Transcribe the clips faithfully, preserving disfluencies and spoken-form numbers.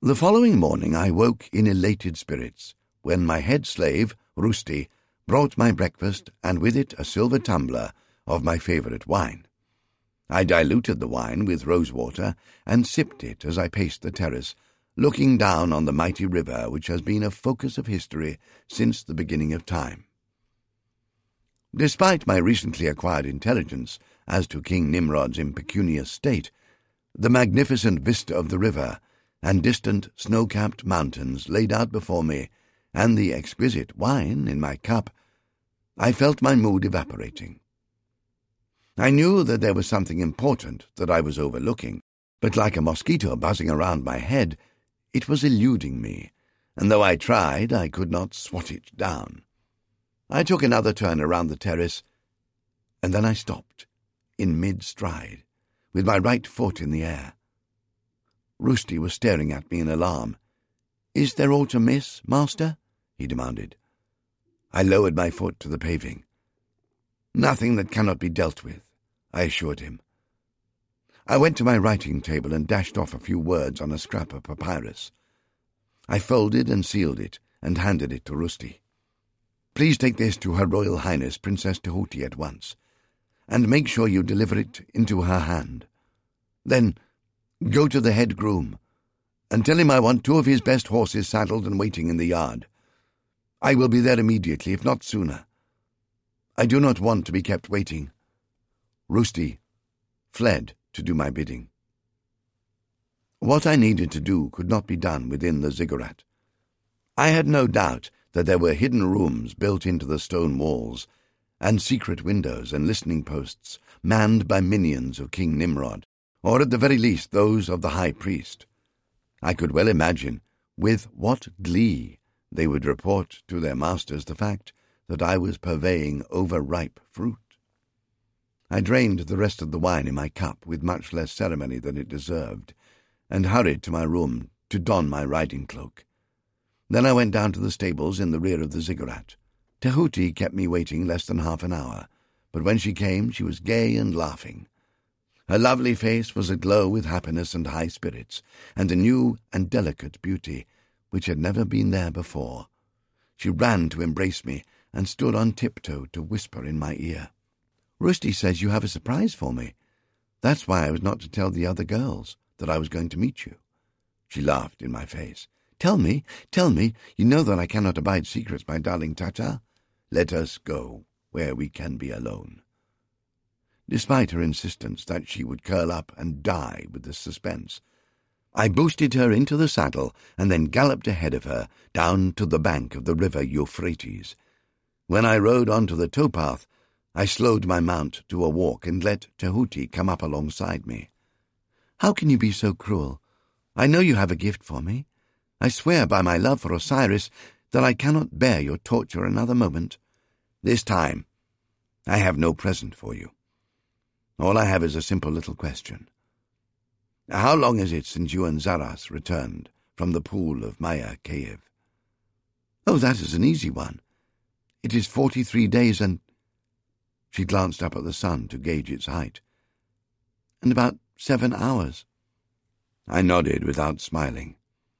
The following morning I woke in elated spirits, when my head slave, Rusty, brought my breakfast, and with it a silver tumbler of my favourite wine. I diluted the wine with rosewater and sipped it as I paced the terrace, looking down on the mighty river which has been a focus of history since the beginning of time. Despite my recently acquired intelligence as to King Nimrod's impecunious state, the magnificent vista of the river and distant snow-capped mountains laid out before me, and the exquisite wine in my cup, I felt my mood evaporating. I knew that there was something important that I was overlooking, but like a mosquito buzzing around my head, it was eluding me, and though I tried, I could not swat it down. I took another turn around the terrace, and then I stopped, in mid-stride, with my right foot in the air. Rusty was staring at me in alarm. "Is there aught amiss, master?" he demanded. I lowered my foot to the paving. "Nothing that cannot be dealt with," I assured him. I went to my writing table and dashed off a few words on a scrap of papyrus. I folded and sealed it and handed it to Rusty. "Please take this to Her Royal Highness Princess Tehuti at once, and make sure you deliver it into her hand. Then go to the head groom, and tell him I want two of his best horses saddled and waiting in the yard. I will be there immediately, if not sooner. I do not want to be kept waiting." Rusty fled to do my bidding. What I needed to do could not be done within the ziggurat. I had no doubt that there were hidden rooms built into the stone walls, and secret windows and listening posts manned by minions of King Nimrod, or at the very least those of the high priest. I could well imagine with what glee they would report to their masters the fact that I was purveying overripe fruit. I drained the rest of the wine in my cup with much less ceremony than it deserved, and hurried to my room to don my riding cloak. Then I went down to the stables in the rear of the ziggurat. Tehuti kept me waiting less than half an hour, but when she came she was gay and laughing. Her lovely face was aglow with happiness and high spirits, and a new and delicate beauty which had never been there before. She ran to embrace me and stood on tiptoe to whisper in my ear. "Rusty says you have a surprise for me. That's why I was not to tell the other girls that I was going to meet you." She laughed in my face. "Tell me, tell me, you know that I cannot abide secrets, my darling Tata. Let us go where we can be alone." Despite her insistence that she would curl up and die with the suspense, I boosted her into the saddle and then galloped ahead of her down to the bank of the river Euphrates. When I rode onto the towpath, I slowed my mount to a walk and let Tehuti come up alongside me. "How can you be so cruel? I know you have a gift for me. I swear by my love for Osiris that I cannot bear your torture another moment. This time I have no present for you. All I have is a simple little question. How long is it since you and Zaras returned from the pool of Maya Cave?" "Oh, that is an easy one. It is forty-three days and—" She glanced up at the sun to gauge its height. "And about seven hours." I nodded without smiling.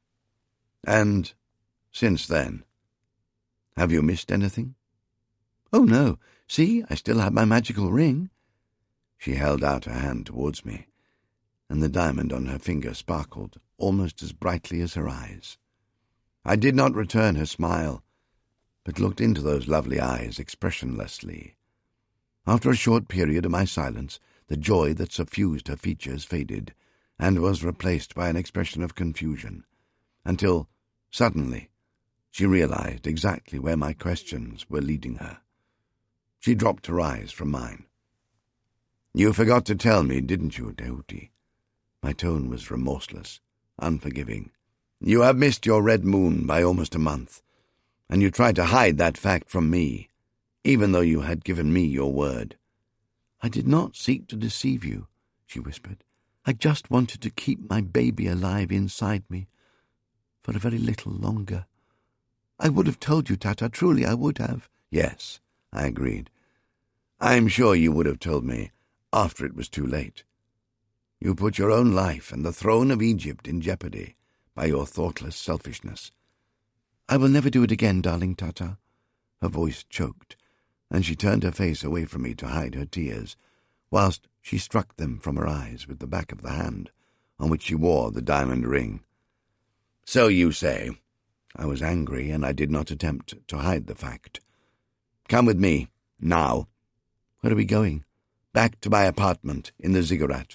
"And since then, have you missed anything?" "Oh, no. See, I still have my magical ring." She held out her hand towards me, and the diamond on her finger sparkled almost as brightly as her eyes. I did not return her smile, but looked into those lovely eyes expressionlessly. After a short period of my silence, the joy that suffused her features faded, and was replaced by an expression of confusion, until, suddenly, she realized exactly where my questions were leading her. She dropped her eyes from mine. "You forgot to tell me, didn't you, Tehuti?" My tone was remorseless, unforgiving. "You have missed your red moon by almost a month, and you tried to hide that fact from me, even though you had given me your word." "I did not seek to deceive you," she whispered. "I just wanted to keep my baby alive inside me for a very little longer. I would have told you, Tata, truly I would have." "Yes," I agreed. "I'm sure you would have told me after it was too late. You put your own life and the throne of Egypt in jeopardy by your thoughtless selfishness. I will never do it again, darling Tata. Her voice choked, and she turned her face away from me to hide her tears, whilst she struck them from her eyes with the back of the hand on which she wore the diamond ring. So you say. I was angry, and I did not attempt to hide the fact. Come with me, now. Where are we going? Back to my apartment in the ziggurat.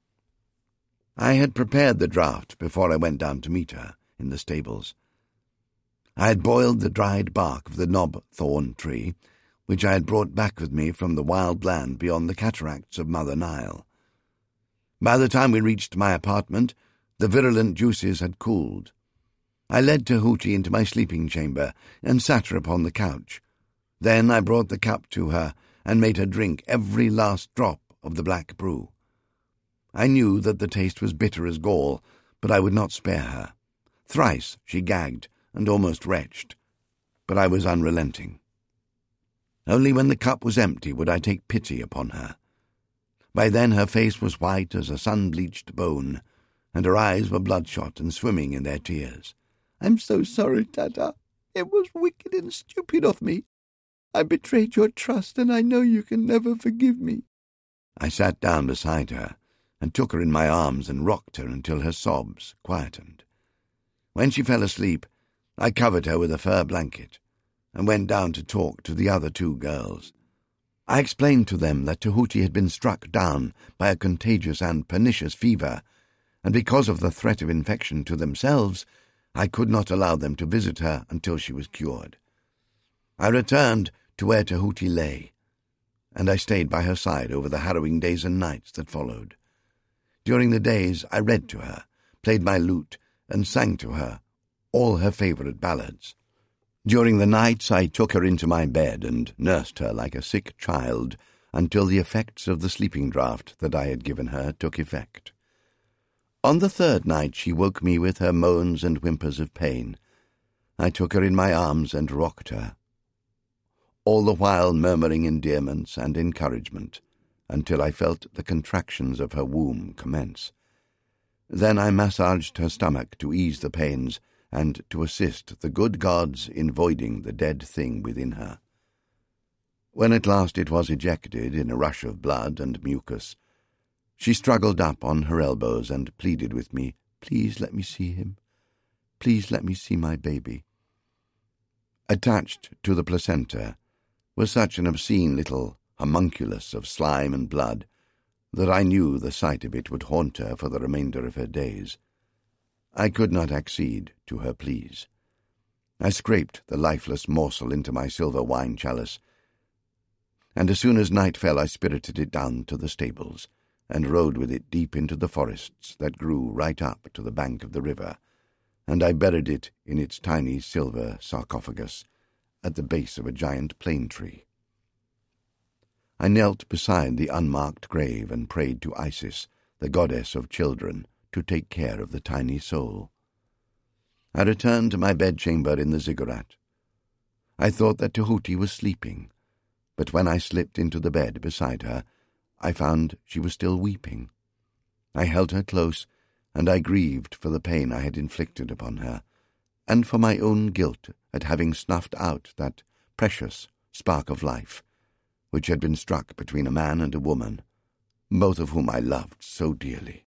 I had prepared the draught before I went down to meet her in the stables. I had boiled the dried bark of the knob-thorn tree, which I had brought back with me from the wild land beyond the cataracts of Mother Nile. By the time we reached my apartment, the virulent juices had cooled. I led Tahuti into my sleeping chamber and sat her upon the couch. Then I brought the cup to her and made her drink every last drop of the black brew. I knew that the taste was bitter as gall, but I would not spare her. Thrice she gagged and almost retched, but I was unrelenting. Only when the cup was empty would I take pity upon her. By then her face was white as a sun-bleached bone, and her eyes were bloodshot and swimming in their tears. "I'm so sorry, Tata. It was wicked and stupid of me. I betrayed your trust, and I know you can never forgive me." I sat down beside her and took her in my arms and rocked her until her sobs quietened. When she fell asleep, I covered her with a fur blanket and went down to talk to the other two girls. I explained to them that Tahuti had been struck down by a contagious and pernicious fever, and because of the threat of infection to themselves, I could not allow them to visit her until she was cured. I returned to where Tahuti lay, and I stayed by her side over the harrowing days and nights that followed. During the days I read to her, played my lute, and sang to her all her favourite ballads. During the nights I took her into my bed and nursed her like a sick child until the effects of the sleeping draught that I had given her took effect. On the third night she woke me with her moans and whimpers of pain. I took her in my arms and rocked her, all the while murmuring endearments and encouragement, until I felt the contractions of her womb commence. Then I massaged her stomach to ease the pains and to assist the good gods in voiding the dead thing within her. When at last it was ejected in a rush of blood and mucus, she struggled up on her elbows and pleaded with me, "Please let me see him. Please let me see my baby." Attached to the placenta was such an obscene little homunculus of slime and blood that I knew the sight of it would haunt her for the remainder of her days. I could not accede to her pleas. I scraped the lifeless morsel into my silver wine chalice, and as soon as night fell I spirited it down to the stables, and rode with it deep into the forests that grew right up to the bank of the river, and I buried it in its tiny silver sarcophagus at the base of a giant plane tree. I knelt beside the unmarked grave and prayed to Isis, the goddess of children, to take care of the tiny soul. I returned to my bedchamber in the ziggurat. I thought that Tahuti was sleeping, but when I slipped into the bed beside her, I found she was still weeping. I held her close, and I grieved for the pain I had inflicted upon her, and for my own guilt at having snuffed out that precious spark of life, which had been struck between a man and a woman, both of whom I loved so dearly.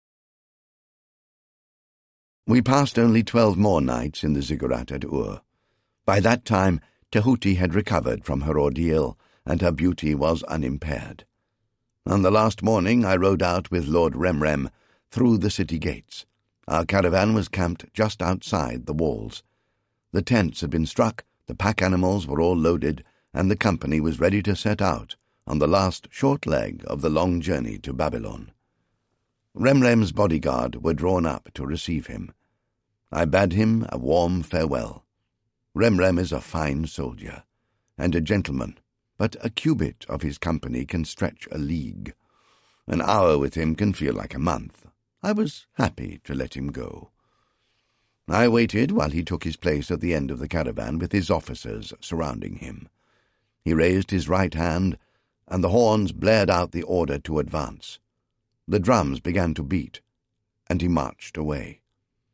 We passed only twelve more nights in the ziggurat at Ur. By that time Tahuti had recovered from her ordeal, and her beauty was unimpaired. On the last morning I rode out with Lord Remrem through the city gates. Our caravan was camped just outside the walls. The tents had been struck, the pack animals were all loaded, and the company was ready to set out on the last short leg of the long journey to Babylon. Remrem's bodyguard were drawn up to receive him. I bade him a warm farewell. Remrem is a fine soldier, and a gentleman, but a cubit of his company can stretch a league. An hour with him can feel like a month. I was happy to let him go. I waited while he took his place at the end of the caravan with his officers surrounding him. He raised his right hand, and the horns blared out the order to advance. The drums began to beat, and he marched away.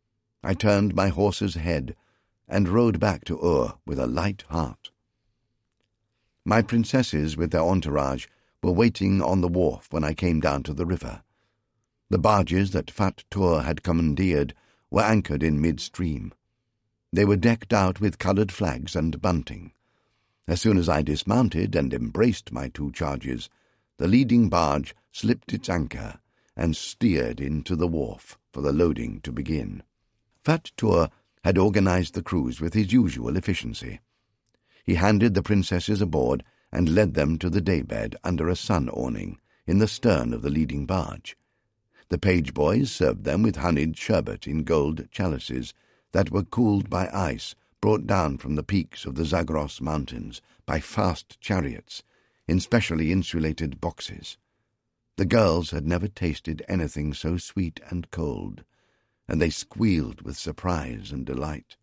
I turned my horse's head and rode back to Ur with a light heart. My princesses with their entourage were waiting on the wharf when I came down to the river. The barges that Fat Tur had commandeered were anchored in midstream. They were decked out with coloured flags and bunting. As soon as I dismounted and embraced my two charges, the leading barge slipped its anchor and steered into the wharf for the loading to begin. Fat Tur had organised the cruise with his usual efficiency. He handed the princesses aboard and led them to the daybed under a sun-awning in the stern of the leading barge. The page boys served them with honeyed sherbet in gold chalices that were cooled by ice brought down from the peaks of the Zagros Mountains by fast chariots in specially insulated boxes. The girls had never tasted anything so sweet and cold, and they squealed with surprise and delight.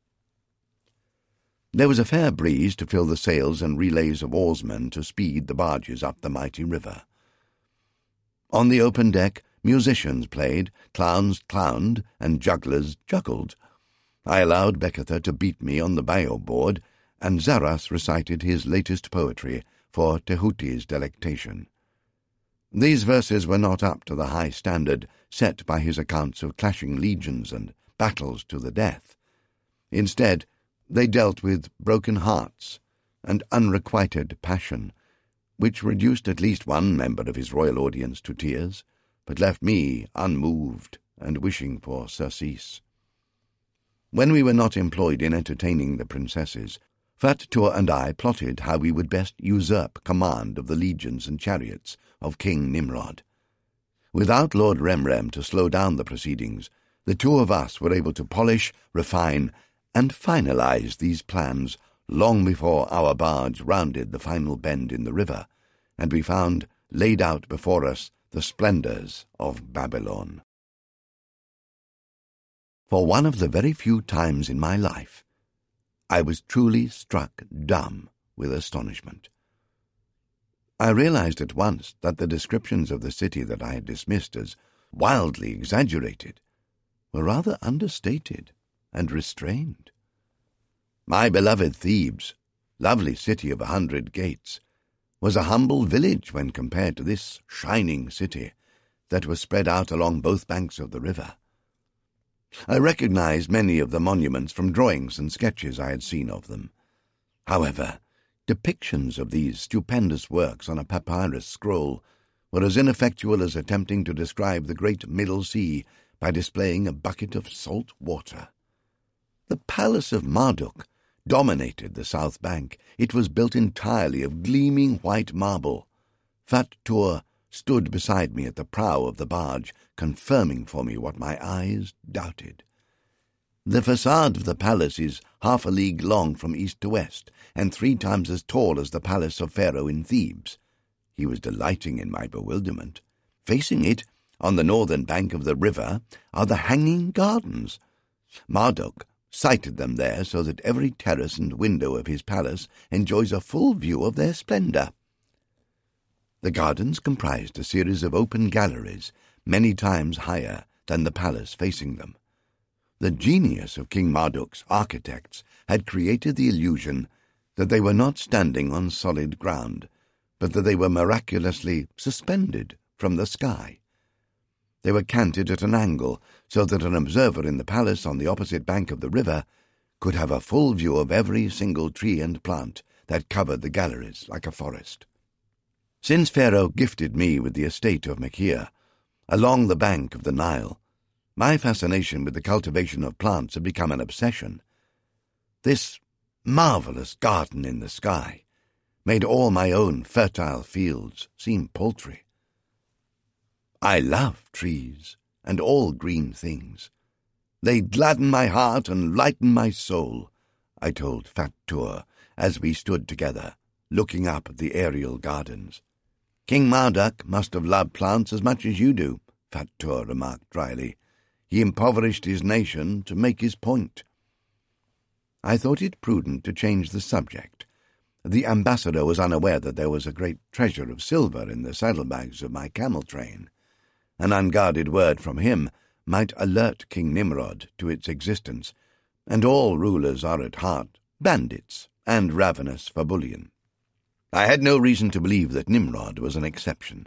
There was a fair breeze to fill the sails and relays of oarsmen to speed the barges up the mighty river. On the open deck, musicians played, clowns clowned, and jugglers juggled. I allowed Beketha to beat me on the bio board, and Zaras recited his latest poetry for Tehuti's delectation. These verses were not up to the high standard set by his accounts of clashing legions and battles to the death. Instead, they dealt with broken hearts and unrequited passion, which reduced at least one member of his royal audience to tears, but left me unmoved and wishing for surcease. When we were not employed in entertaining the princesses, Fat Tur and I plotted how we would best usurp command of the legions and chariots of King Nimrod. Without Lord Remrem to slow down the proceedings, the two of us were able to polish, refine, and finalize these plans long before our barge rounded the final bend in the river, and we found laid out before us the splendours of Babylon. For one of the very few times in my life, I was truly struck dumb with astonishment. I realized at once that the descriptions of the city that I had dismissed as wildly exaggerated were rather understated and restrained. My beloved Thebes, lovely city of a hundred gates, was a humble village when compared to this shining city that was spread out along both banks of the river. I recognized many of the monuments from drawings and sketches I had seen of them. However, depictions of these stupendous works on a papyrus scroll were as ineffectual as attempting to describe the great Middle Sea by displaying a bucket of salt water. The Palace of Marduk dominated the south bank. It was built entirely of gleaming white marble. Fat Tur stood beside me at the prow of the barge, confirming for me what my eyes doubted. The facade of the palace is half a league long from east to west, and three times as tall as the palace of Pharaoh in Thebes. He was delighting in my bewilderment. Facing it, on the northern bank of the river, are the Hanging Gardens. Marduk sited them there so that every terrace and window of his palace enjoys a full view of their splendour. The gardens comprised a series of open galleries, many times higher than the palace facing them. The genius of King Marduk's architects had created the illusion that they were not standing on solid ground, but that they were miraculously suspended from the sky. They were canted at an angle so that an observer in the palace on the opposite bank of the river could have a full view of every single tree and plant that covered the galleries like a forest. Since Pharaoh gifted me with the estate of Mechir, along the bank of the Nile, my fascination with the cultivation of plants had become an obsession. This marvellous garden in the sky made all my own fertile fields seem paltry. I love trees and all green things. They gladden my heart and lighten my soul, I told Fat Tur as we stood together, looking up at the aerial gardens. King Marduk must have loved plants as much as you do, Fat Tur remarked dryly. He impoverished his nation to make his point. I thought it prudent to change the subject. The ambassador was unaware that there was a great treasure of silver in the saddlebags of my camel train. An unguarded word from him might alert King Nimrod to its existence, and all rulers are at heart bandits and ravenous for bullion. I had no reason to believe that Nimrod was an exception.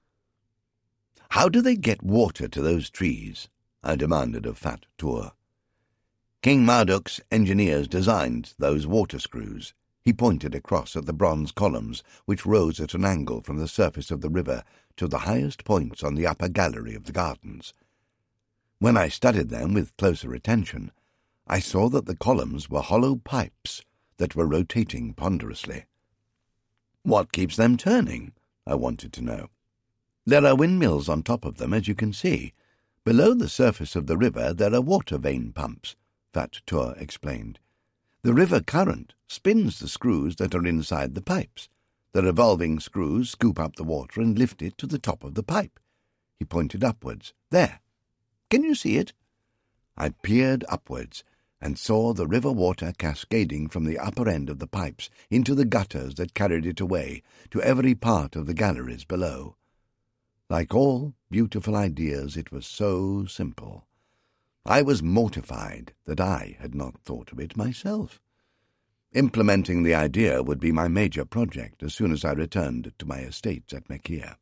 "How do they get water to those trees?" I demanded of Fat Tur. "King Marduk's engineers designed those water screws." He pointed across at the bronze columns which rose at an angle from the surface of the river to the highest points on the upper gallery of the gardens. When I studied them with closer attention, I saw that the columns were hollow pipes that were rotating ponderously. "What keeps them turning?" I wanted to know. "There are windmills on top of them, as you can see. Below the surface of the river there are water vane pumps," Fat Tur explained. "The river current spins the screws that are inside the pipes. The revolving screws scoop up the water and lift it to the top of the pipe." He pointed upwards. "There. Can you see it?" I peered upwards and saw the river water cascading from the upper end of the pipes into the gutters that carried it away to every part of the galleries below. Like all beautiful ideas, it was so simple. I was mortified that I had not thought of it myself. Implementing the idea would be my major project as soon as I returned to my estates at Mekir.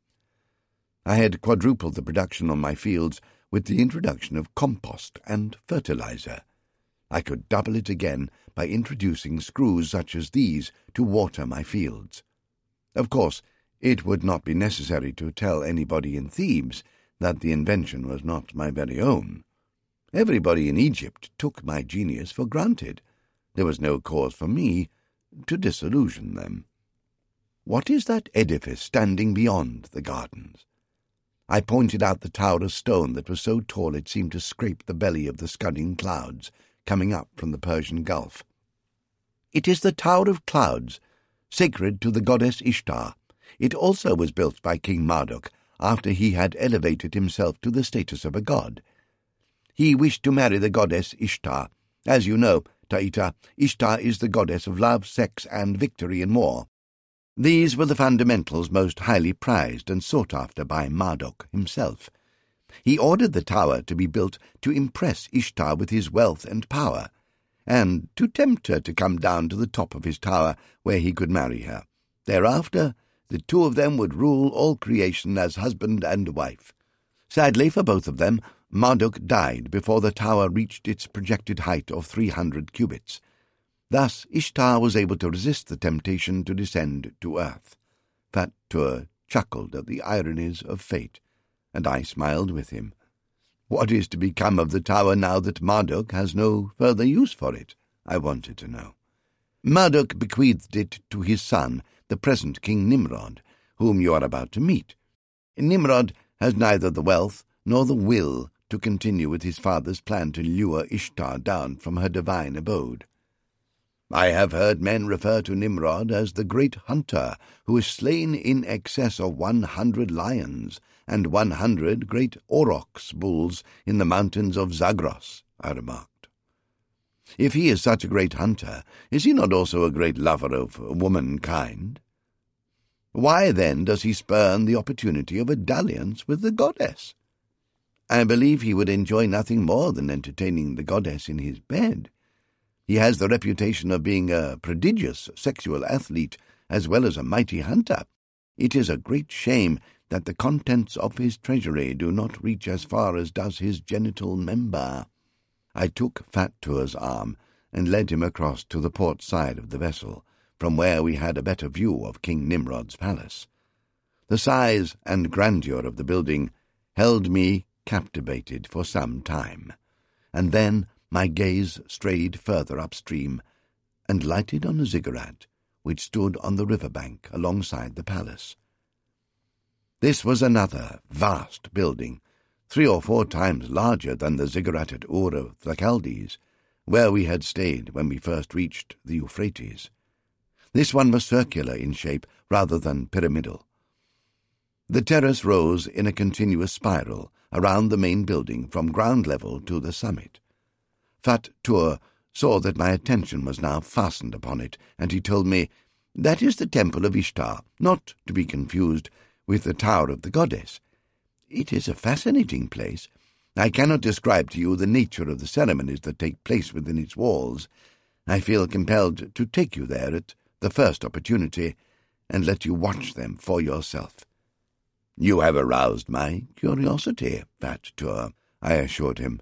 I had quadrupled the production on my fields with the introduction of compost and fertilizer. I could double it again by introducing screws such as these to water my fields. Of course, it would not be necessary to tell anybody in Thebes that the invention was not my very own. Everybody in Egypt took my genius for granted. There was no cause for me to disillusion them. "What is that edifice standing beyond the gardens?" I pointed out the tower of stone that was so tall it seemed to scrape the belly of the scudding clouds coming up from the Persian Gulf. "It is the Tower of Clouds, sacred to the goddess Ishtar. It also was built by King Marduk after he had elevated himself to the status of a god. He wished to marry the goddess Ishtar. As you know, Taita, Ishtar is the goddess of love, sex, and victory in war. These were the fundamentals most highly prized and sought after by Marduk himself. He ordered the tower to be built to impress Ishtar with his wealth and power, and to tempt her to come down to the top of his tower where he could marry her. Thereafter, the two of them would rule all creation as husband and wife. Sadly for both of them, Marduk died before the tower reached its projected height of three hundred cubits. Thus Ishtar was able to resist the temptation to descend to earth. Fat Tur chuckled at the ironies of fate, and I smiled with him. What is to become of the tower now that Marduk has no further use for it? I wanted to know. Marduk bequeathed it to his son, the present King Nimrod, whom you are about to meet. Nimrod has neither the wealth nor the will to continue with his father's plan to lure Ishtar down from her divine abode. I have heard men refer to Nimrod as the great hunter who has slain in excess of one hundred lions and one hundred great aurochs bulls in the mountains of Zagros, I remarked. If he is such a great hunter, is he not also a great lover of womankind? Why, then, does he spurn the opportunity of a dalliance with the goddess? I believe he would enjoy nothing more than entertaining the goddess in his bed. He has the reputation of being a prodigious sexual athlete as well as a mighty hunter. It is a great shame that the contents of his treasury do not reach as far as does his genital member. I took Fat Tur's arm and led him across to the port side of the vessel, from where we had a better view of King Nimrod's palace. The size and grandeur of the building held me captivated for some time, and then my gaze strayed further upstream and lighted on a ziggurat which stood on the river bank alongside the palace. This was another vast building, three or four times larger than the ziggurat at Ur of the Chaldees, where we had stayed when we first reached the Euphrates. This one was circular in shape rather than pyramidal. The terrace rose in a continuous spiral around the main building from ground level to the summit. Fat Tur saw that my attention was now fastened upon it, and he told me, "That is the temple of Ishtar, not to be confused with the tower of the goddess. It is a fascinating place. I cannot describe to you the nature of the ceremonies that take place within its walls. I feel compelled to take you there at the first opportunity and let you watch them for yourself." "You have aroused my curiosity, Fat Tur," I assured him.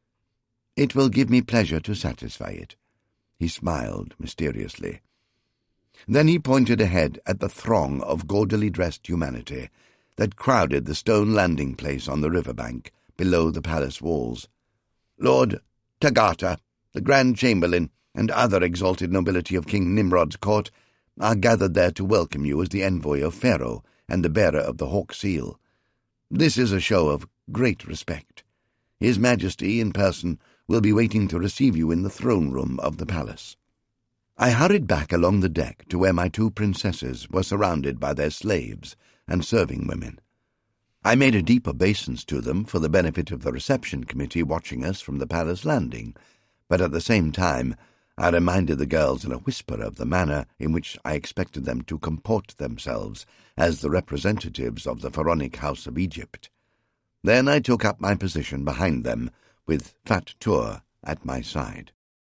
"It will give me pleasure to satisfy it." He smiled mysteriously. Then he pointed ahead at the throng of gaudily dressed humanity that crowded the stone landing place on the river-bank below the palace walls. "Lord Taggata, the Grand Chamberlain, and other exalted nobility of King Nimrod's court are gathered there to welcome you as the envoy of Pharaoh and the bearer of the Hawk Seal. This is a show of great respect. His Majesty in person will be waiting to receive you in the throne room of the palace." I hurried back along the deck to where my two princesses were surrounded by their slaves and serving women. I made a deep obeisance to them for the benefit of the reception committee watching us from the palace landing, but at the same time I reminded the girls in a whisper of the manner in which I expected them to comport themselves as the representatives of the pharaonic house of Egypt. Then I took up my position behind them, with Fat Tur at my side.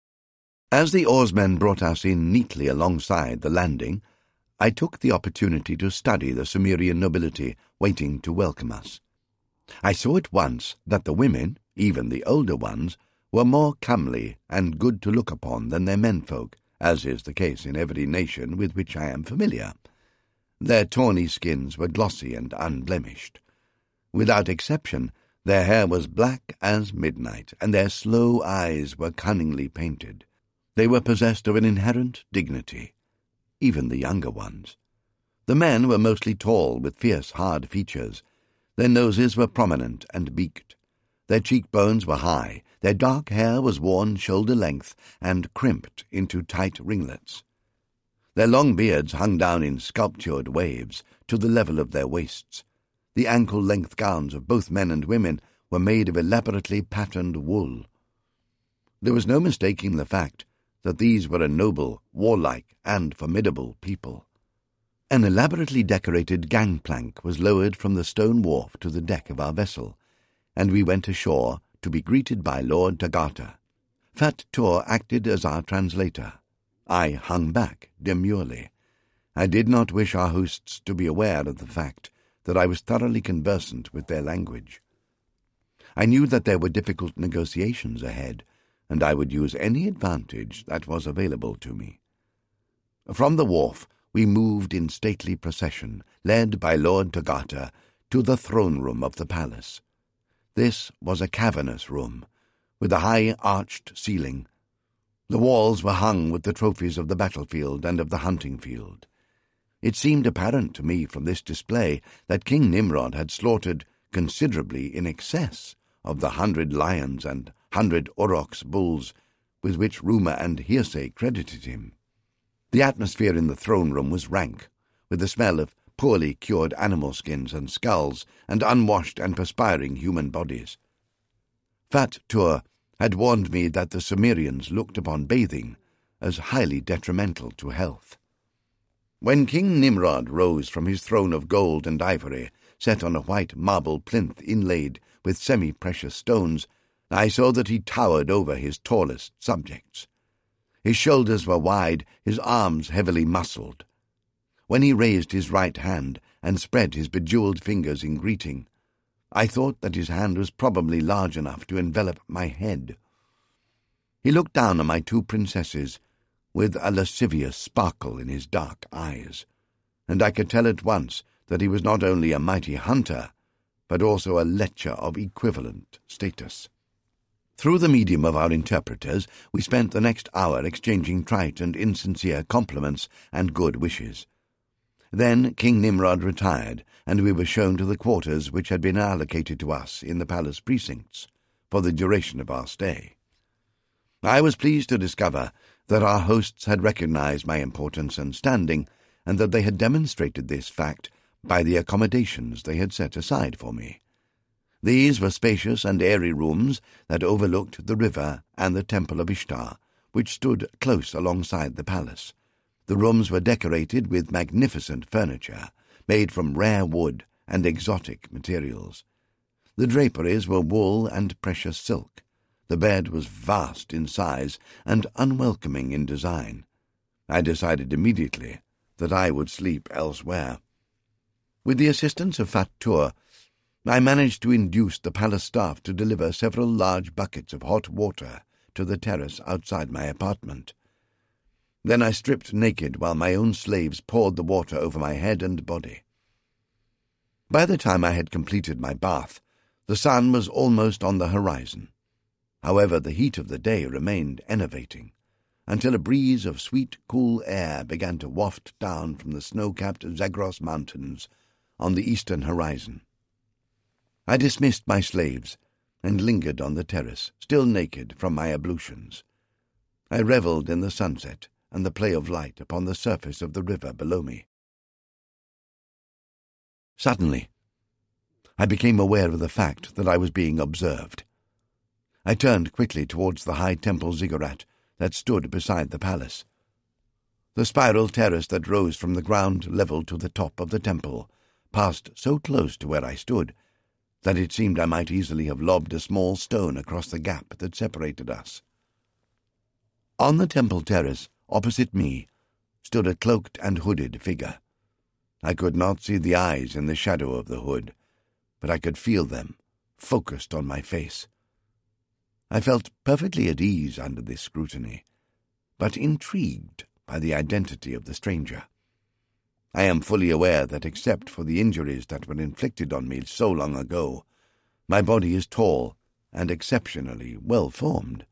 As the oarsmen brought us in neatly alongside the landing, I took the opportunity to study the Sumerian nobility waiting to welcome us. I saw at once that the women, even the older ones, were more comely and good to look upon than their menfolk, as is the case in every nation with which I am familiar. Their tawny skins were glossy and unblemished. Without exception, their hair was black as midnight, and their slow eyes were cunningly painted. They were possessed of an inherent dignity, even the younger ones. The men were mostly tall, with fierce, hard features. Their noses were prominent and beaked. Their cheekbones were high. Their dark hair was worn shoulder-length and crimped into tight ringlets. Their long beards hung down in sculptured waves to the level of their waists. The ankle-length gowns of both men and women were made of elaborately patterned wool. There was no mistaking the fact that these were a noble, warlike, and formidable people. An elaborately decorated gangplank was lowered from the stone wharf to the deck of our vessel, and we went ashore to be greeted by Lord Taggata. Fat Tur acted as our translator. I hung back demurely. I did not wish our hosts to be aware of the fact that I was thoroughly conversant with their language. I knew that there were difficult negotiations ahead, and I would use any advantage that was available to me. From the wharf we moved in stately procession, led by Lord Taggata, to the throne-room of the palace. This was a cavernous room, with a high arched ceiling. The walls were hung with the trophies of the battlefield and of the hunting field. It seemed apparent to me from this display that King Nimrod had slaughtered considerably in excess of the hundred lions and hundred aurochs bulls with which rumour and hearsay credited him. The atmosphere in the throne room was rank, with the smell of poorly cured animal skins and skulls and unwashed and perspiring human bodies. Fat Tur had warned me that the Sumerians looked upon bathing as highly detrimental to health. When King Nimrod rose from his throne of gold and ivory, set on a white marble plinth inlaid with semi-precious stones, I saw that he towered over his tallest subjects. His shoulders were wide, his arms heavily muscled. When he raised his right hand and spread his bejewelled fingers in greeting, I thought that his hand was probably large enough to envelop my head. He looked down on my two princesses with a lascivious sparkle in his dark eyes, and I could tell at once that he was not only a mighty hunter, but also a lecher of equivalent status. Through the medium of our interpreters, we spent the next hour exchanging trite and insincere compliments and good wishes. Then King Nimrod retired, and we were shown to the quarters which had been allocated to us in the palace precincts for the duration of our stay. I was pleased to discover that our hosts had recognized my importance and standing, and that they had demonstrated this fact by the accommodations they had set aside for me. These were spacious and airy rooms that overlooked the river and the temple of Ishtar, which stood close alongside the palace. The rooms were decorated with magnificent furniture, made from rare wood and exotic materials. The draperies were wool and precious silk. The bed was vast in size and unwelcoming in design. I decided immediately that I would sleep elsewhere. With the assistance of Fat Tur, I managed to induce the palace staff to deliver several large buckets of hot water to the terrace outside my apartment. Then I stripped naked while my own slaves poured the water over my head and body. By the time I had completed my bath, the sun was almost on the horizon. However, the heat of the day remained enervating, until a breeze of sweet, cool air began to waft down from the snow-capped Zagros Mountains on the eastern horizon. I dismissed my slaves and lingered on the terrace, still naked from my ablutions. I revelled in the sunset and the play of light upon the surface of the river below me. Suddenly, I became aware of the fact that I was being observed. I turned quickly towards the high temple ziggurat that stood beside the palace. The spiral terrace that rose from the ground level to the top of the temple passed so close to where I stood that it seemed I might easily have lobbed a small stone across the gap that separated us. On the temple terrace, opposite me, stood a cloaked and hooded figure. I could not see the eyes in the shadow of the hood, but I could feel them, focused on my face. I felt perfectly at ease under this scrutiny, but intrigued by the identity of the stranger. I am fully aware that except for the injuries that were inflicted on me so long ago, my body is tall and exceptionally well-formed.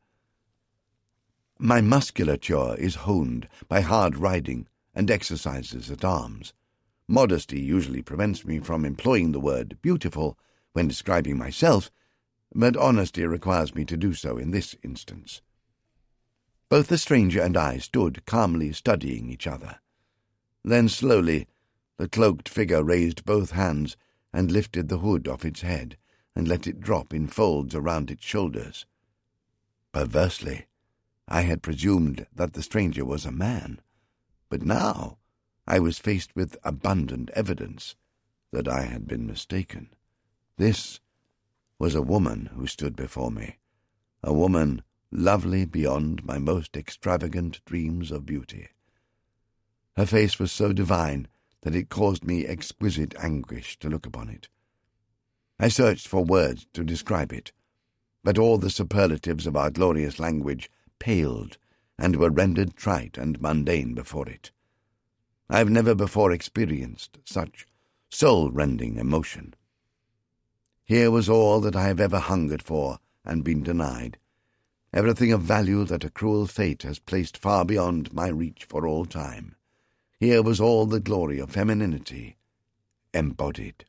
My musculature is honed by hard riding and exercises at arms. Modesty usually prevents me from employing the word beautiful when describing myself, but honesty requires me to do so in this instance. Both the stranger and I stood calmly studying each other. Then slowly the cloaked figure raised both hands and lifted the hood off its head and let it drop in folds around its shoulders. Perversely, I had presumed that the stranger was a man, but now I was faced with abundant evidence that I had been mistaken. This was a woman who stood before me, a woman lovely beyond my most extravagant dreams of beauty. Her face was so divine that it caused me exquisite anguish to look upon it. I searched for words to describe it, but all the superlatives of our glorious language paled and were rendered trite and mundane before it. I have never before experienced such soul-rending emotion. Here was all that I have ever hungered for and been denied, everything of value that a cruel fate has placed far beyond my reach for all time. Here was all the glory of femininity embodied.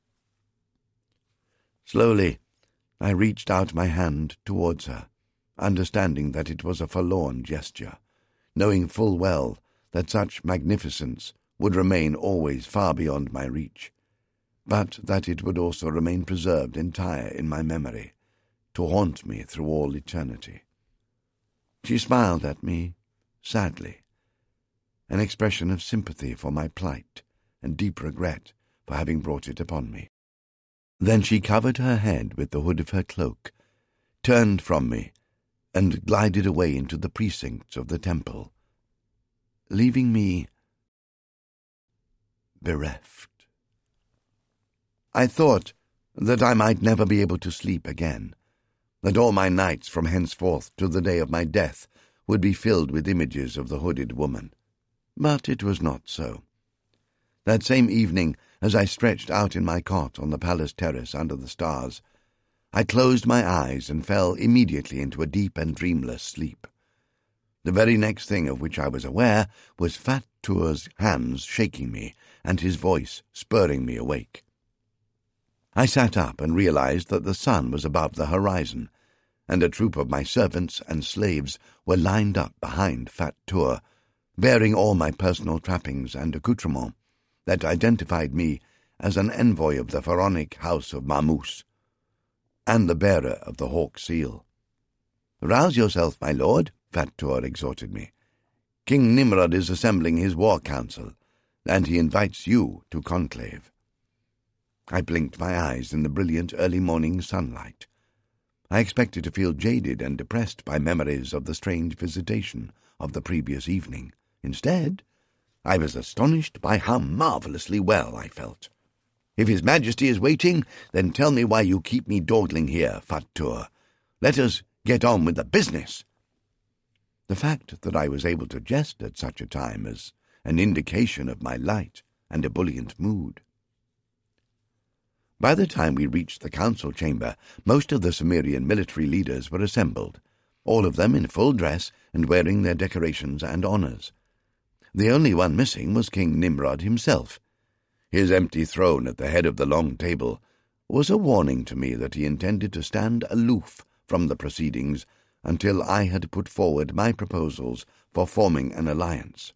Slowly, I reached out my hand towards her, understanding that it was a forlorn gesture, knowing full well that such magnificence would remain always far beyond my reach, but that it would also remain preserved entire in my memory, to haunt me through all eternity. She smiled at me sadly, an expression of sympathy for my plight and deep regret for having brought it upon me. Then she covered her head with the hood of her cloak, turned from me, and glided away into the precincts of the temple, leaving me bereft. I thought that I might never be able to sleep again, that all my nights from henceforth to the day of my death would be filled with images of the hooded woman. But it was not so. That same evening, as I stretched out in my cot on the palace terrace under the stars, I closed my eyes and fell immediately into a deep and dreamless sleep. The very next thing of which I was aware was Fat Tur's hands shaking me and his voice spurring me awake. I sat up and realized that the sun was above the horizon, and a troop of my servants and slaves were lined up behind Fat Tur, bearing all my personal trappings and accoutrements that identified me as an envoy of the pharaonic house of Mahmuz, and the bearer of the hawk seal. "Rouse yourself, my lord," Fat Tur exhorted me. "King Nimrod is assembling his war council, and he invites you to conclave." I blinked my eyes in the brilliant early morning sunlight. I expected to feel jaded and depressed by memories of the strange visitation of the previous evening. Instead, I was astonished by how marvellously well I felt. "If His Majesty is waiting, then tell me why you keep me dawdling here, Fatur. Let us get on with the business." The fact that I was able to jest at such a time is an indication of my light and ebullient mood. By the time we reached the council chamber, most of the Cimmerian military leaders were assembled, all of them in full dress and wearing their decorations and honours. The only one missing was King Nimrod himself. His empty throne at the head of the long table was a warning to me that he intended to stand aloof from the proceedings until I had put forward my proposals for forming an alliance.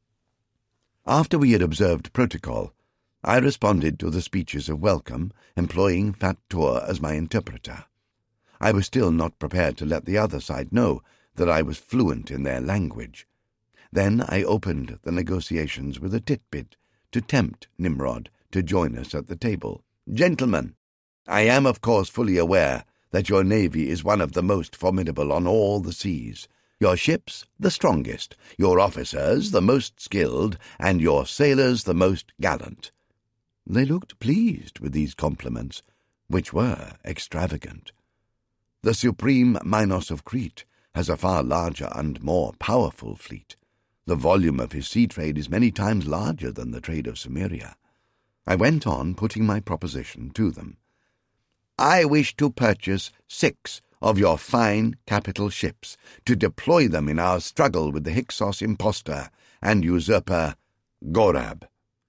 After we had observed protocol, I responded to the speeches of welcome, employing Fatur as my interpreter. I was still not prepared to let the other side know that I was fluent in their language. Then I opened the negotiations with a titbit to tempt Nimrod to join us at the table. "Gentlemen, I am of course fully aware that your navy is one of the most formidable on all the seas, your ships the strongest, your officers the most skilled, and your sailors the most gallant." They looked pleased with these compliments, which were extravagant. The supreme Minos of Crete has a far larger and more powerful fleet. The volume of his sea trade is many times larger than the trade of Cimmeria. I went on putting my proposition to them. "I wish to purchase six of your fine capital ships to deploy them in our struggle with the Hyksos impostor and usurper Gorab."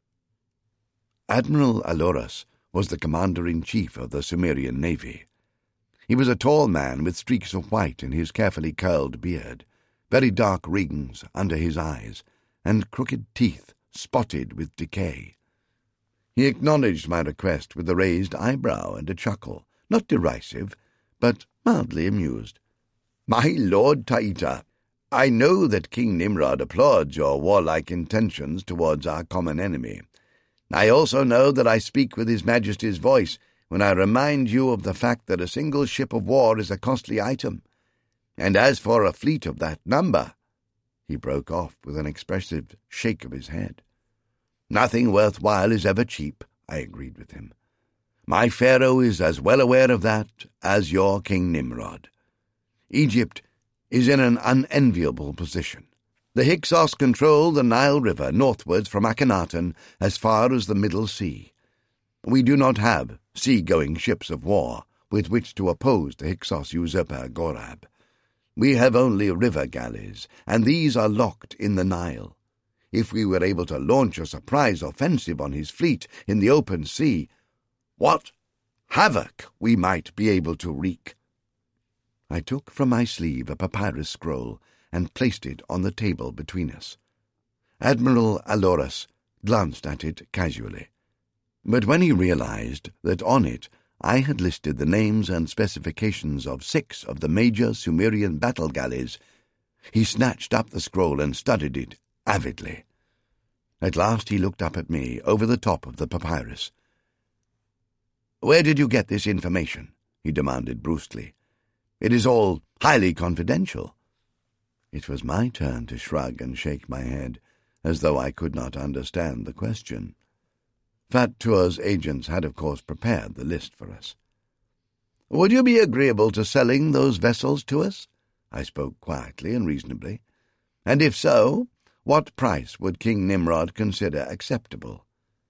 Admiral Aloras was the commander-in-chief of the Cimmerian navy. He was a tall man with streaks of white in his carefully curled beard, very dark rings under his eyes, and crooked teeth spotted with decay. He acknowledged my request with a raised eyebrow and a chuckle, not derisive, but mildly amused. "My lord Taita, I know that King Nimrod applauds your warlike intentions towards our common enemy. I also know that I speak with His Majesty's voice when I remind you of the fact that a single ship of war is a costly item. And as for a fleet of that number—" He broke off with an expressive shake of his head. "Nothing worthwhile is ever cheap," I agreed with him. "My pharaoh is as well aware of that as your King Nimrod. Egypt is in an unenviable position. The Hyksos control the Nile River northwards from Akhenaten as far as the Middle Sea. We do not have sea-going ships of war with which to oppose the Hyksos usurper Gorab. We have only river galleys, and these are locked in the Nile. If we were able to launch a surprise offensive on his fleet in the open sea, what havoc we might be able to wreak!" I took from my sleeve a papyrus scroll and placed it on the table between us. Admiral Aloras glanced at it casually, but when he realized that on it I had listed the names and specifications of six of the major Sumerian battle galleys, he snatched up the scroll and studied it avidly. At last he looked up at me over the top of the papyrus. "Where did you get this information?" he demanded brusquely. "It is all highly confidential." It was my turn to shrug and shake my head, as though I could not understand the question. Fatur's agents had of course prepared the list for us. "Would you be agreeable to selling those vessels to us?" I spoke quietly and reasonably. "And if so, what price would King Nimrod consider acceptable?"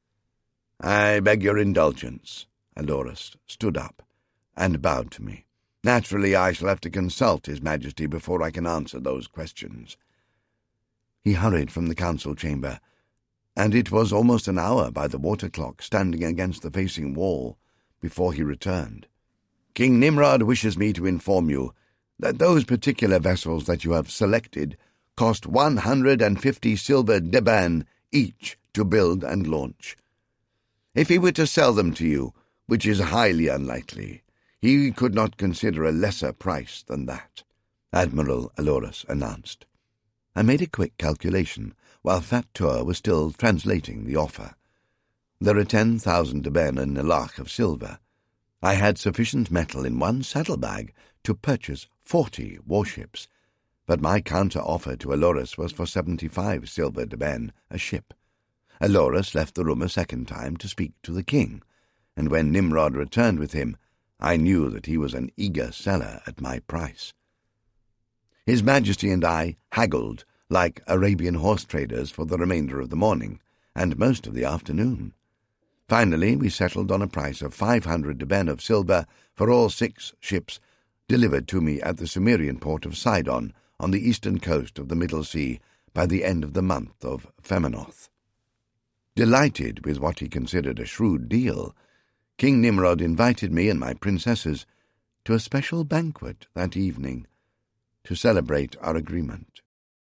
"I beg your indulgence." Aloras stood up and bowed to me. "Naturally, I shall have to consult His Majesty before I can answer those questions." He hurried from the council chamber, and it was almost an hour by the water clock standing against the facing wall before he returned. "King Nimrod wishes me to inform you that those particular vessels that you have selected cost one hundred and fifty silver deban each to build and launch. If he were to sell them to you, which is highly unlikely, he could not consider a lesser price than that," Admiral Aloras announced. I made a quick calculation while Fatur was still translating the offer. There are ten thousand deben in a lakh of silver. I had sufficient metal in one saddlebag to purchase forty warships, but my counter-offer to Elorus was for seventy-five silver deben a ship. Elorus left the room a second time to speak to the king, and when Nimrod returned with him, I knew that he was an eager seller at my price. His Majesty and I haggled like Arabian horse traders for the remainder of the morning, and most of the afternoon. Finally, we settled on a price of five hundred deben of silver for all six ships delivered to me at the Cimmerian port of Sidon on the eastern coast of the Middle Sea by the end of the month of Phemenoth. Delighted with what he considered a shrewd deal, King Nimrod invited me and my princesses to a special banquet that evening to celebrate our agreement.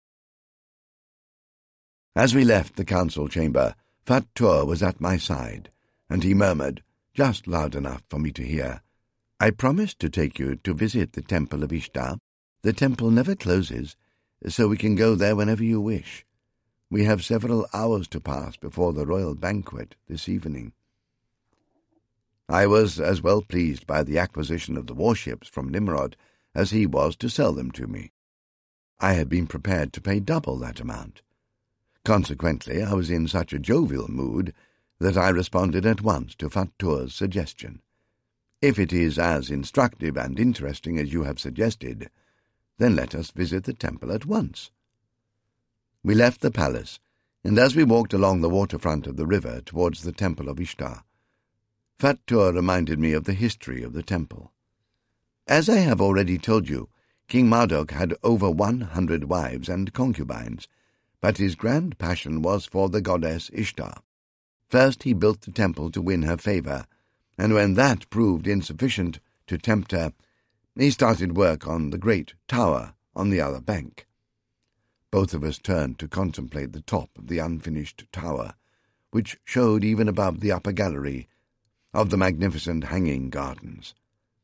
As we left the council chamber, Fat-Tur was at my side, and he murmured, just loud enough for me to hear, "I promised to take you to visit the temple of Ishtar. The temple never closes, so we can go there whenever you wish. We have several hours to pass before the royal banquet this evening." I was as well pleased by the acquisition of the warships from Nimrod as he was to sell them to me. I had been prepared to pay double that amount. Consequently, I was in such a jovial mood that I responded at once to Fat-Tur's suggestion. "If it is as instructive and interesting as you have suggested, then let us visit the temple at once." We left the palace, and as we walked along the waterfront of the river towards the temple of Ishtar, Fat-Tur reminded me of the history of the temple. As I have already told you, King Marduk had over one hundred wives and concubines, but his grand passion was for the goddess Ishtar. First he built the temple to win her favour, and when that proved insufficient to tempt her, he started work on the great tower on the other bank. Both of us turned to contemplate the top of the unfinished tower, which showed even above the upper gallery of the magnificent hanging gardens.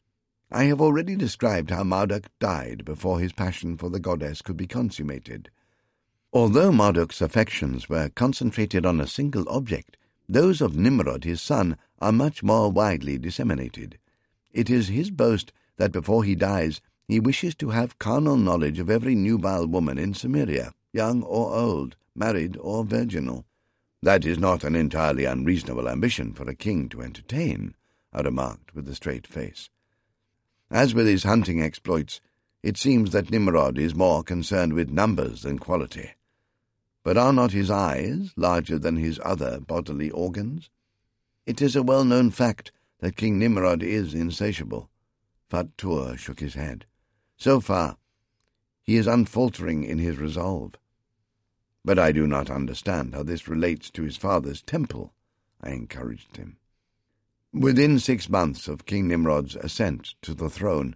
I have already described how Marduk died before his passion for the goddess could be consummated. Although Marduk's affections were concentrated on a single object, those of Nimrod his son are much more widely disseminated. It is his boast that before he dies he wishes to have carnal knowledge of every nubile woman in Cimmeria, young or old, married or virginal. "That is not an entirely unreasonable ambition for a king to entertain," I remarked with a straight face. As with his hunting exploits, it seems that Nimrod is more concerned with numbers than quality. But are not his eyes larger than his other bodily organs? It is a well-known fact that King Nimrod is insatiable. Fat-Tur shook his head. So far, he is unfaltering in his resolve. But I do not understand how this relates to his father's temple, I encouraged him. Within six months of King Nimrod's ascent to the throne,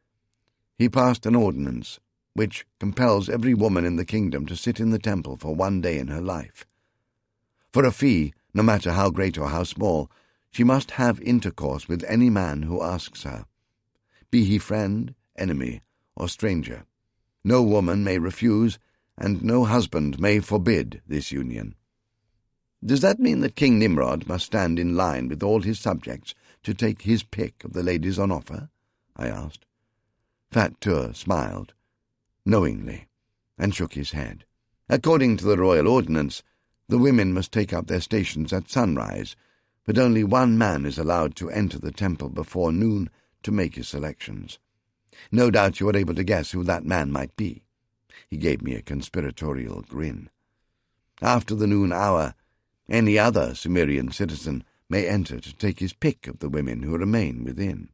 he passed an ordinance which compels every woman in the kingdom to sit in the temple for one day in her life. For a fee, no matter how great or how small, she must have intercourse with any man who asks her, be he friend, enemy, or stranger. No woman may refuse, and no husband may forbid this union. Does that mean that King Nimrod must stand in line with all his subjects to take his pick of the ladies on offer? I asked. Fat-Tur smiled, knowingly, and shook his head. According to the royal ordinance, the women must take up their stations at sunrise, but only one man is allowed to enter the temple before noon to make his selections. No doubt you are able to guess who that man might be. He gave me a conspiratorial grin. After the noon hour, any other Cimmerian citizen may enter to take his pick of the women who remain within.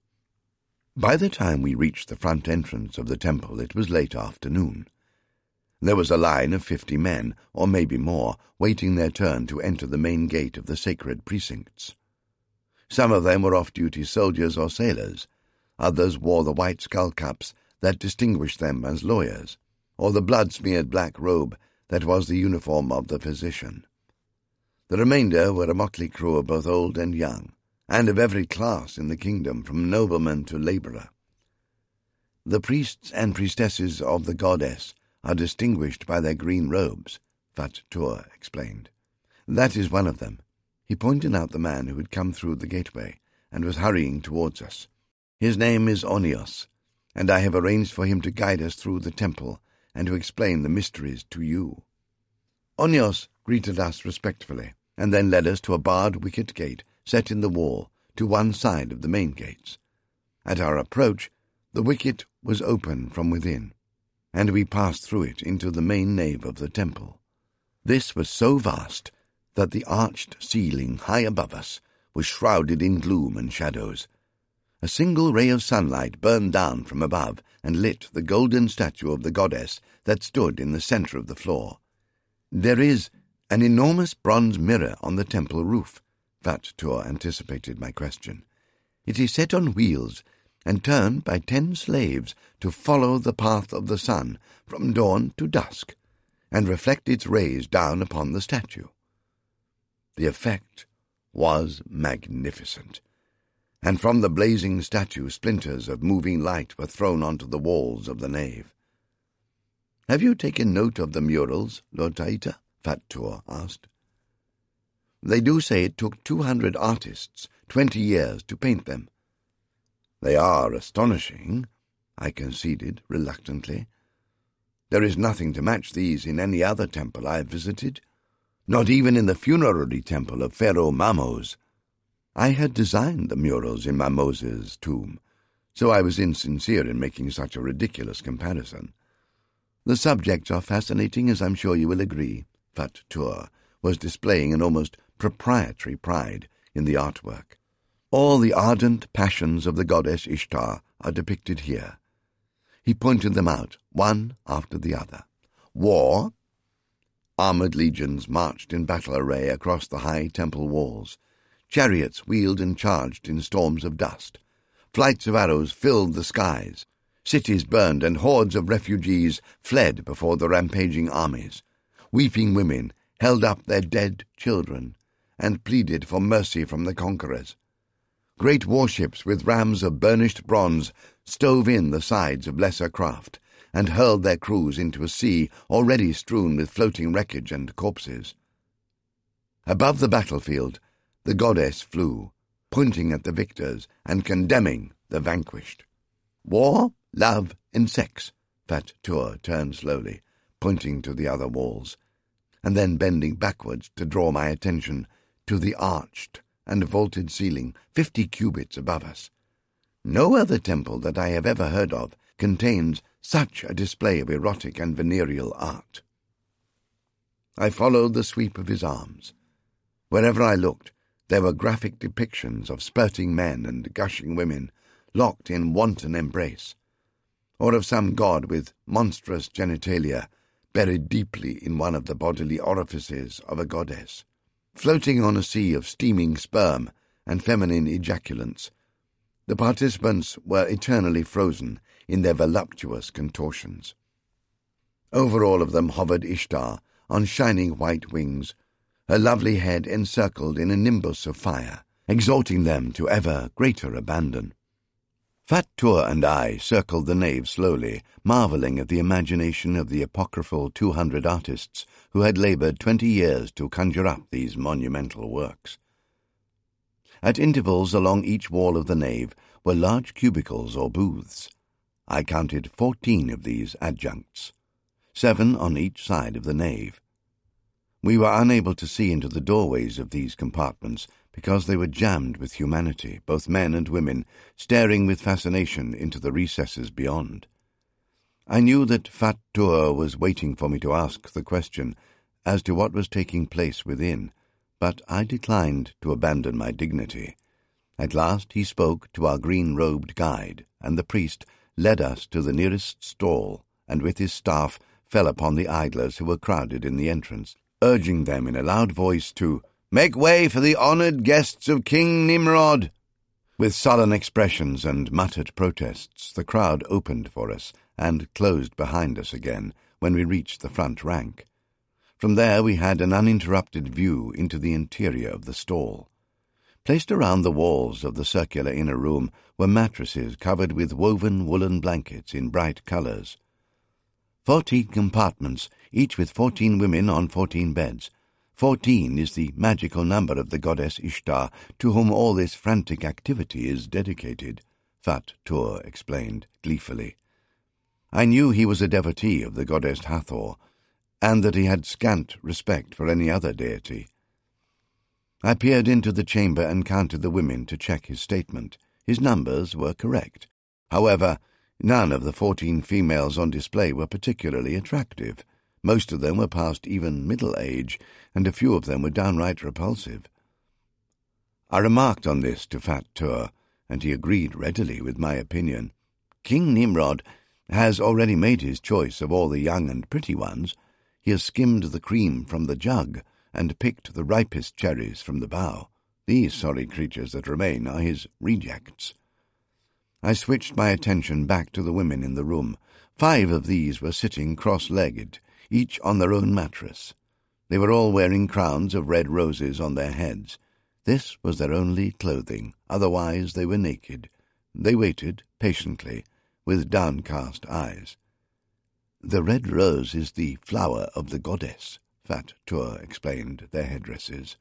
By the time we reached the front entrance of the temple, it was late afternoon. There was a line of fifty men, or maybe more, waiting their turn to enter the main gate of the sacred precincts. Some of them were off-duty soldiers or sailors. Others wore the white skull-caps that distinguished them as lawyers, or the blood-smeared black robe that was the uniform of the physician. The remainder were a motley crew of both old and young, and of every class in the kingdom, from nobleman to labourer. The priests and priestesses of the goddess are distinguished by their green robes, Fat-Tur explained. That is one of them. He pointed out the man who had come through the gateway and was hurrying towards us. "His name is Onios, and I have arranged for him to guide us through the temple and to explain the mysteries to you." Onios greeted us respectfully, and then led us to a barred wicket gate set in the wall to one side of the main gates. At our approach, the wicket was open from within, and we passed through it into the main nave of the temple. This was so vast that the arched ceiling high above us was shrouded in gloom and shadows. A single ray of sunlight burned down from above and lit the golden statue of the goddess that stood in the centre of the floor. "There is an enormous bronze mirror on the temple roof," Fat Tur anticipated my question. "It is set on wheels and turned by ten slaves to follow the path of the sun from dawn to dusk, and reflect its rays down upon the statue." The effect was magnificent, and from the blazing statue splinters of moving light were thrown onto the walls of the nave. "Have you taken note of the murals, Lord Taita?" Fat Tur asked. "They do say it took two hundred artists twenty years to paint them." "They are astonishing," I conceded reluctantly. "There is nothing to match these in any other temple I have visited, not even in the funerary temple of Pharaoh Mamos. I had designed the murals in Mamoses' tomb, so I was insincere in making such a ridiculous comparison. The subjects are fascinating, as I'm sure you will agree." Fat Tur was displaying an almost proprietary pride in the artwork. "All the ardent passions of the goddess Ishtar are depicted here." He pointed them out, one after the other. War. Armoured legions marched in battle array across the high temple walls. Chariots wheeled and charged in storms of dust. Flights of arrows filled the skies. Cities burned, and hordes of refugees fled before the rampaging armies. Weeping women held up their dead children and pleaded for mercy from the conquerors. Great warships with rams of burnished bronze stove in the sides of lesser craft and hurled their crews into a sea already strewn with floating wreckage and corpses. Above the battlefield, the goddess flew, pointing at the victors and condemning the vanquished. "War, love, and sex," Fat Tur turned slowly, pointing to the other walls, and then bending backwards to draw my attention to the arched and vaulted ceiling fifty cubits above us. "No other temple that I have ever heard of contains such a display of erotic and venereal art." I followed the sweep of his arms. Wherever I looked, there were graphic depictions of spurting men and gushing women locked in wanton embrace, or of some god with monstrous genitalia buried deeply in one of the bodily orifices of a goddess. Floating on a sea of steaming sperm and feminine ejaculants, the participants were eternally frozen in their voluptuous contortions. Over all of them hovered Ishtar on shining white wings, her lovely head encircled in a nimbus of fire, exhorting them to ever greater abandon. Fat Tur and I circled the nave slowly, marvelling at the imagination of the apocryphal two hundred artists who had laboured twenty years to conjure up these monumental works. At intervals along each wall of the nave were large cubicles or booths. I counted fourteen of these adjuncts, seven on each side of the nave. We were unable to see into the doorways of these compartments because they were jammed with humanity, both men and women, staring with fascination into the recesses beyond. I knew that Fat Tur was waiting for me to ask the question as to what was taking place within, but I declined to abandon my dignity. At last he spoke to our green-robed guide, and the priest led us to the nearest stall, and with his staff fell upon the idlers who were crowded in the entrance, urging them in a loud voice to "Make way for the honoured guests of King Nimrod!" With sullen expressions and muttered protests, the crowd opened for us and closed behind us again when we reached the front rank. From there we had an uninterrupted view into the interior of the stall. Placed around the walls of the circular inner room were mattresses covered with woven woolen blankets in bright colours. Fourteen compartments, each with fourteen women on fourteen beds, Fourteen is the magical number of the goddess Ishtar, to whom all this frantic activity is dedicated, Fat Tur explained gleefully. I knew he was a devotee of the goddess Hathor, and that he had scant respect for any other deity. I peered into the chamber and counted the women to check his statement. His numbers were correct. However, none of the fourteen females on display were particularly attractive. Most of them were past even middle age, and a few of them were downright repulsive. I remarked on this to Fat Tur, and he agreed readily with my opinion. King Nimrod has already made his choice of all the young and pretty ones. He has skimmed the cream from the jug, and picked the ripest cherries from the bough. These sorry creatures that remain are his rejects. I switched my attention back to the women in the room. Five of these were sitting cross-legged, each on their own mattress. They were all wearing crowns of red roses on their heads. This was their only clothing, otherwise they were naked. They waited, patiently, with downcast eyes. The red rose is the flower of the goddess, Fat Tur explained their headdresses.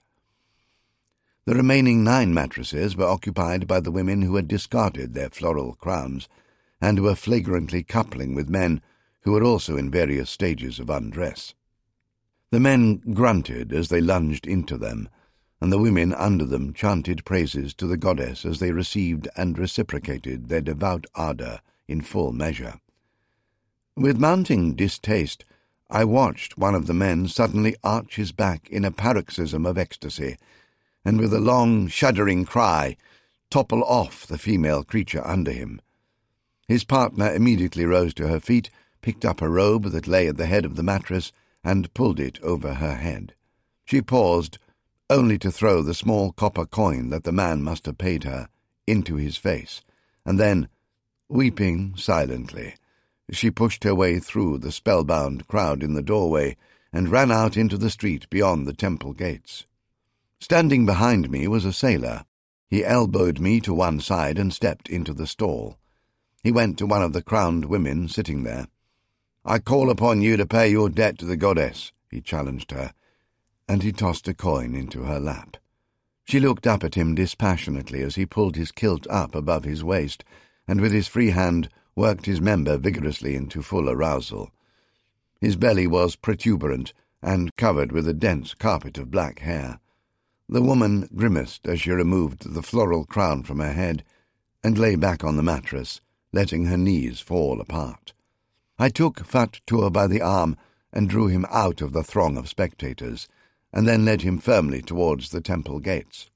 The remaining nine mattresses were occupied by the women who had discarded their floral crowns, and were flagrantly coupling with men who were also in various stages of undress. The men grunted as they lunged into them, and the women under them chanted praises to the goddess as they received and reciprocated their devout ardour in full measure. With mounting distaste, I watched one of the men suddenly arch his back in a paroxysm of ecstasy, and with a long, shuddering cry, topple off the female creature under him. His partner immediately rose to her feet, picked up a robe that lay at the head of the mattress, and pulled it over her head. She paused, only to throw the small copper coin that the man must have paid her into his face, and then, weeping silently, she pushed her way through the spellbound crowd in the doorway and ran out into the street beyond the temple gates. Standing behind me was a sailor. He elbowed me to one side and stepped into the stall. He went to one of the crowned women sitting there. "I call upon you to pay your debt to the goddess," he challenged her, and he tossed a coin into her lap. She looked up at him dispassionately as he pulled his kilt up above his waist, and with his free hand worked his member vigorously into full arousal. His belly was protuberant and covered with a dense carpet of black hair. The woman grimaced as she removed the floral crown from her head and lay back on the mattress, letting her knees fall apart. I took Fat Tur by the arm and drew him out of the throng of spectators, and then led him firmly towards the temple gates.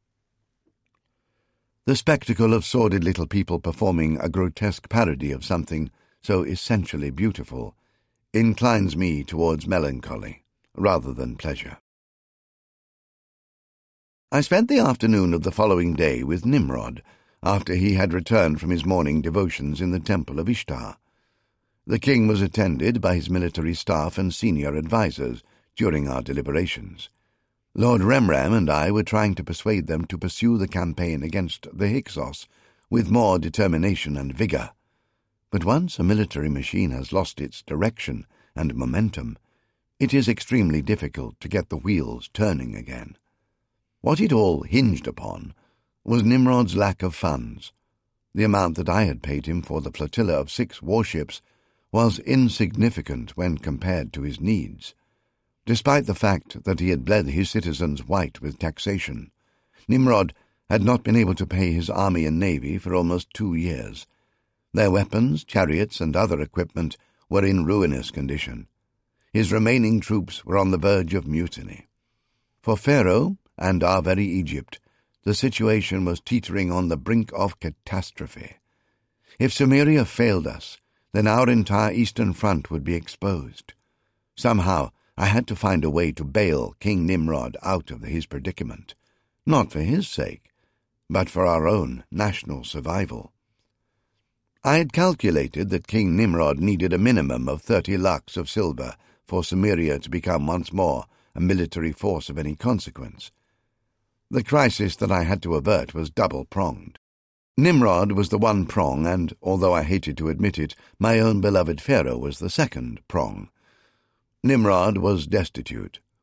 The spectacle of sordid little people performing a grotesque parody of something so essentially beautiful inclines me towards melancholy rather than pleasure. I spent the afternoon of the following day with Nimrod, after he had returned from his morning devotions in the temple of Ishtar. The king was attended by his military staff and senior advisers during our deliberations. Lord Remram and I were trying to persuade them to pursue the campaign against the Hyksos with more determination and vigour. But once a military machine has lost its direction and momentum, it is extremely difficult to get the wheels turning again. What it all hinged upon was Nimrod's lack of funds. The amount that I had paid him for the flotilla of six warships was insignificant when compared to his needs. Despite the fact that he had bled his citizens white with taxation, Nimrod had not been able to pay his army and navy for almost two years. Their weapons, chariots, and other equipment were in ruinous condition. His remaining troops were on the verge of mutiny. For Pharaoh and our very Egypt, the situation was teetering on the brink of catastrophe. If Sumeria failed us, then our entire eastern front would be exposed. Somehow I had to find a way to bail King Nimrod out of his predicament, not for his sake, but for our own national survival. I had calculated that King Nimrod needed a minimum of thirty lakhs of silver for Sumeria to become once more a military force of any consequence. The crisis that I had to avert was double-pronged. Nimrod was the one prong, and, although I hated to admit it, my own beloved Pharaoh was the second prong. Nimrod was destitute,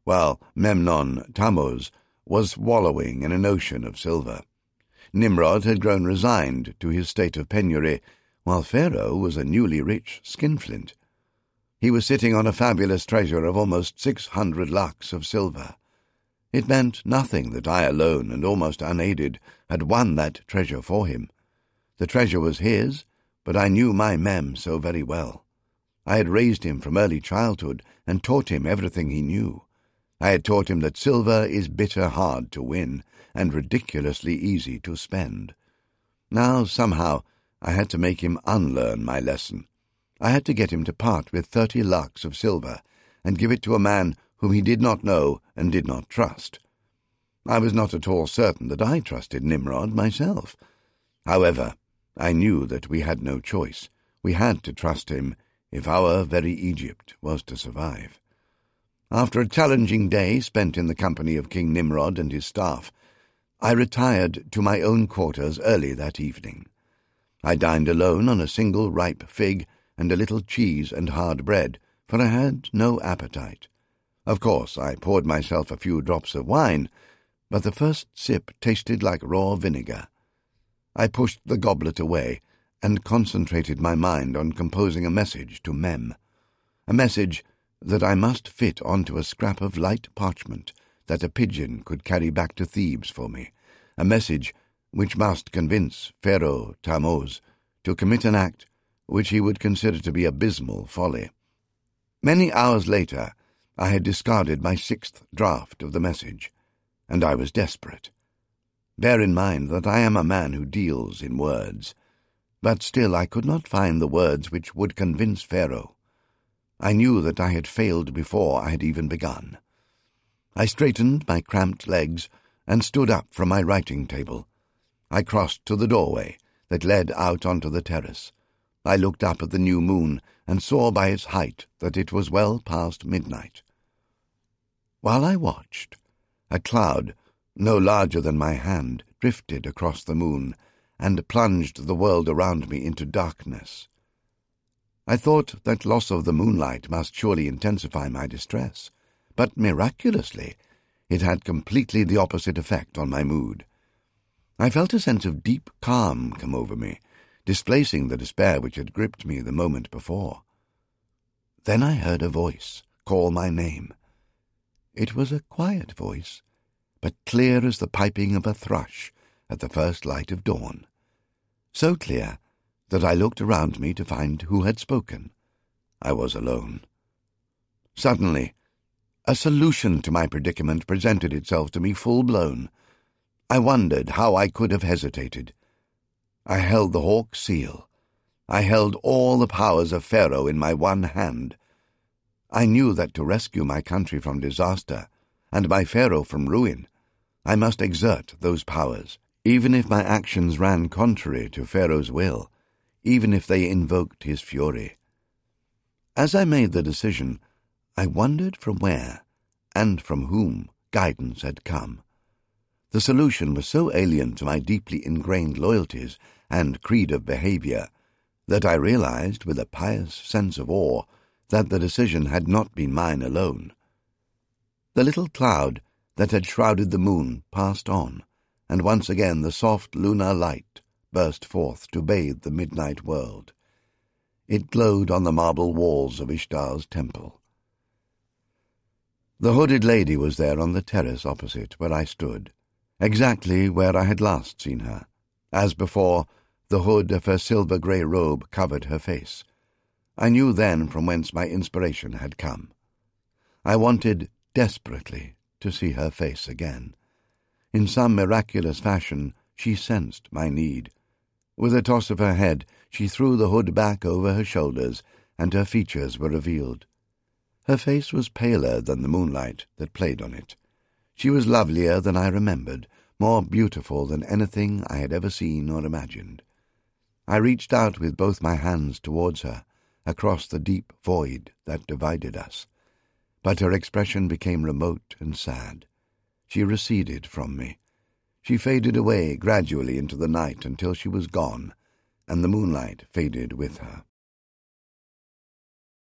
while Memnon Tammuz was wallowing in an ocean of silver. Nimrod had grown resigned to his state of penury, while Pharaoh was a newly rich skinflint. He was sitting on a fabulous treasure of almost six hundred lakhs of silver. It meant nothing that I alone and almost unaided had won that treasure for him. The treasure was his, but I knew my Mem so very well. I had raised him from early childhood and taught him everything he knew. I had taught him that silver is bitter hard to win and ridiculously easy to spend. Now, somehow, I had to make him unlearn my lesson. I had to get him to part with thirty lakhs of silver and give it to a man whom he did not know and did not trust. I was not at all certain that I trusted Nimrod myself. However, I knew that we had no choice. We had to trust him if our very Egypt was to survive. After a challenging day spent in the company of King Nimrod and his staff, I retired to my own quarters early that evening. I dined alone on a single ripe fig and a little cheese and hard bread, for I had no appetite. Of course, I poured myself a few drops of wine, but the first sip tasted like raw vinegar. I pushed the goblet away and concentrated my mind on composing a message to Mem, a message that I must fit onto a scrap of light parchment that a pigeon could carry back to Thebes for me, a message which must convince Pharaoh Tammuz to commit an act which he would consider to be abysmal folly. Many hours later, I had discarded my sixth draft of the message, and I was desperate. Bear in mind that I am a man who deals in words, but still I could not find the words which would convince Pharaoh. I knew that I had failed before I had even begun. I straightened my cramped legs and stood up from my writing table. I crossed to the doorway that led out onto the terrace. I looked up at the new moon and saw by its height that it was well past midnight. While I watched, a cloud, no larger than my hand, drifted across the moon and plunged the world around me into darkness. I thought that loss of the moonlight must surely intensify my distress, but miraculously it had completely the opposite effect on my mood. I felt a sense of deep calm come over me, displacing the despair which had gripped me the moment before. Then I heard a voice call my name. It was a quiet voice, but clear as the piping of a thrush at the first light of dawn. So clear that I looked around me to find who had spoken. I was alone. Suddenly, a solution to my predicament presented itself to me full-blown. I wondered how I could have hesitated. I held the hawk seal. I held all the powers of Pharaoh in my one hand. I knew that to rescue my country from disaster, and my Pharaoh from ruin, I must exert those powers, even if my actions ran contrary to Pharaoh's will, even if they invoked his fury. As I made the decision, I wondered from where, and from whom, guidance had come. The solution was so alien to my deeply ingrained loyalties and creed of behavior that I realized with a pious sense of awe that the decision had not been mine alone. The little cloud that had shrouded the moon passed on, and once again the soft lunar light burst forth to bathe the midnight world. It glowed on the marble walls of Ishtar's temple. The hooded lady was there on the terrace opposite where I stood, exactly where I had last seen her. As before, the hood of her silver-grey robe covered her face. I knew then from whence my inspiration had come. I wanted desperately to see her face again. In some miraculous fashion she sensed my need. With a toss of her head, she threw the hood back over her shoulders, and her features were revealed. Her face was paler than the moonlight that played on it. She was lovelier than I remembered, more beautiful than anything I had ever seen or imagined. I reached out with both my hands towards her, across the deep void that divided us. But her expression became remote and sad. She receded from me. She faded away gradually into the night until she was gone, and the moonlight faded with her.